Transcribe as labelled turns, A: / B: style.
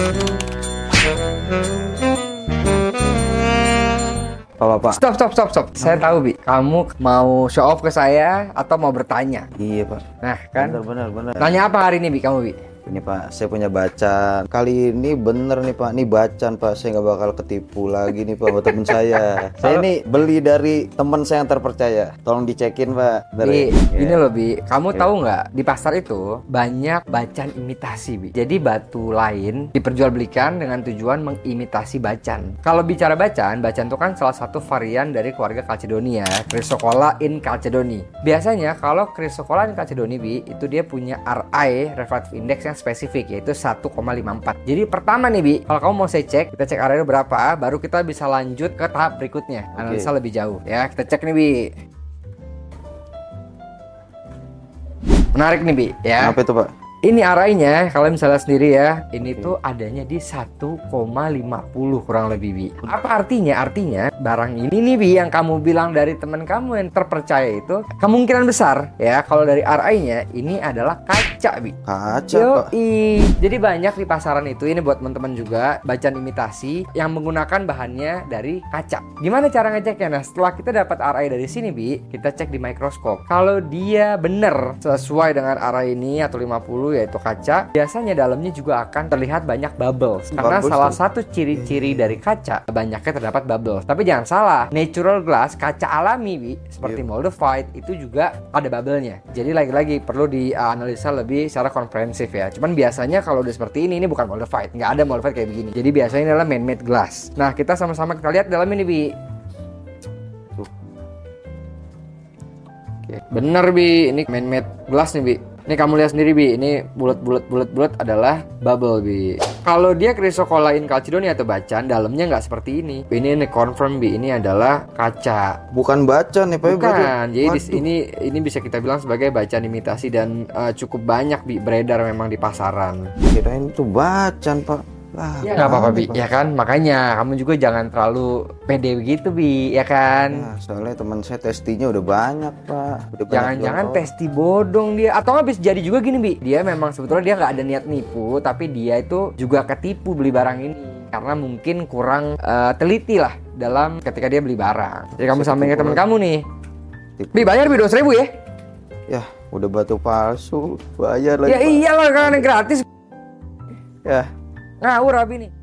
A: Pak.
B: Stop. Saya tahu, Bi. Kamu mau show off ke saya atau mau bertanya?
A: Iya, Pak.
B: Nah, kan?
A: Bener.
B: Tanya apa hari ini, Bi? Kamu, Bi?
A: Ini Pak, saya punya bacaan. Kali ini bener nih Pak, ini bacaan Pak. Saya nggak bakal ketipu lagi nih Pak buat temen saya. Saya ini beli dari teman saya yang terpercaya. Tolong dicekin Pak.
B: Bi, ini loh Bi, kamu tahu nggak di pasar itu banyak bacaan imitasi, Bi. Jadi batu lain diperjualbelikan dengan tujuan mengimitasi bacaan. Kalau bicara bacaan itu kan salah satu varian dari keluarga Calcedonia, Chrysocolla in Calcedoni. Biasanya kalau Chrysocolla in Calcedoni, Bi, itu dia punya RI, Refractive Index, yang spesifik, yaitu 1,54. Jadi pertama nih, Bi, kalau kamu mau saya cek, kita cek area berapa, baru kita bisa lanjut ke tahap berikutnya, analisa lebih jauh ya. Kita cek nih, Bi. Menarik nih, Bi, ya.
A: Apa itu Pak?
B: Ini arahnya, kalau misalnya sendiri ya, ini tuh adanya di 1,50 kurang lebih, Bi. Apa artinya? Artinya barang ini nih, Bi, yang kamu bilang dari teman kamu yang terpercaya itu, kemungkinan besar ya, kalau dari RI-nya ini adalah kaca, Bi.
A: Kaca, Pak.
B: Jadi banyak di pasaran itu, ini buat teman-teman juga, bacaan imitasi yang menggunakan bahannya dari kaca. Gimana cara ngeceknya? Nah, setelah kita dapat RI dari sini, Bi, kita cek di mikroskop. Kalau dia bener sesuai dengan RI ini atau 50, yaitu kaca, biasanya dalamnya juga akan terlihat banyak bubbles. Karena salah satu ciri-ciri dari kaca, banyaknya terdapat bubbles. Tapi jangan salah, natural glass, kaca alami, Bi, seperti moldavite, itu juga ada bubble-nya. Jadi lagi-lagi perlu dianalisa lebih secara komprehensif ya. Cuman biasanya kalau udah seperti ini bukan moldavite, nggak ada moldavite kayak begini. Jadi biasanya ini adalah man-made glass. Nah, kita sama-sama kita lihat dalam ini, Bi. Bener, Bi, ini man-made glass nih, Bi. Ini kamu lihat sendiri, Bi, ini bulat adalah bubble, Bi. Kalau dia Chrysocolla in Calcedoni atau bacaan, dalamnya nggak seperti ini. Ini confirm, Bi, ini adalah kaca.
A: Bukan bacaan ya Pak?
B: Bukan. Jadi ini bisa kita bilang sebagai bacaan imitasi dan cukup banyak, Bi, beredar memang di pasaran.
A: Kirain itu bacaan Pak.
B: Ya nggak apa-apa, Bi, ya kan? Makanya kamu juga jangan terlalu pede begitu, Bi, ya kan?
A: Nah, soalnya teman saya testinya udah banyak, Pak.
B: Jangan-jangan testi bodong dia. Atau nggak bisa jadi juga gini, Bi, dia memang sebetulnya dia nggak ada niat nipu, tapi dia itu juga ketipu beli barang ini karena mungkin kurang teliti lah dalam ketika dia beli barang. Jadi kamu sampaikan ke teman kamu nih, Bi, bayar, Bi, 2.000 ya?
A: Ya, udah batu palsu, bayar lagi.
B: Ya iyalah, kan gratis.
A: Ya.
B: Ngawur Abi nih.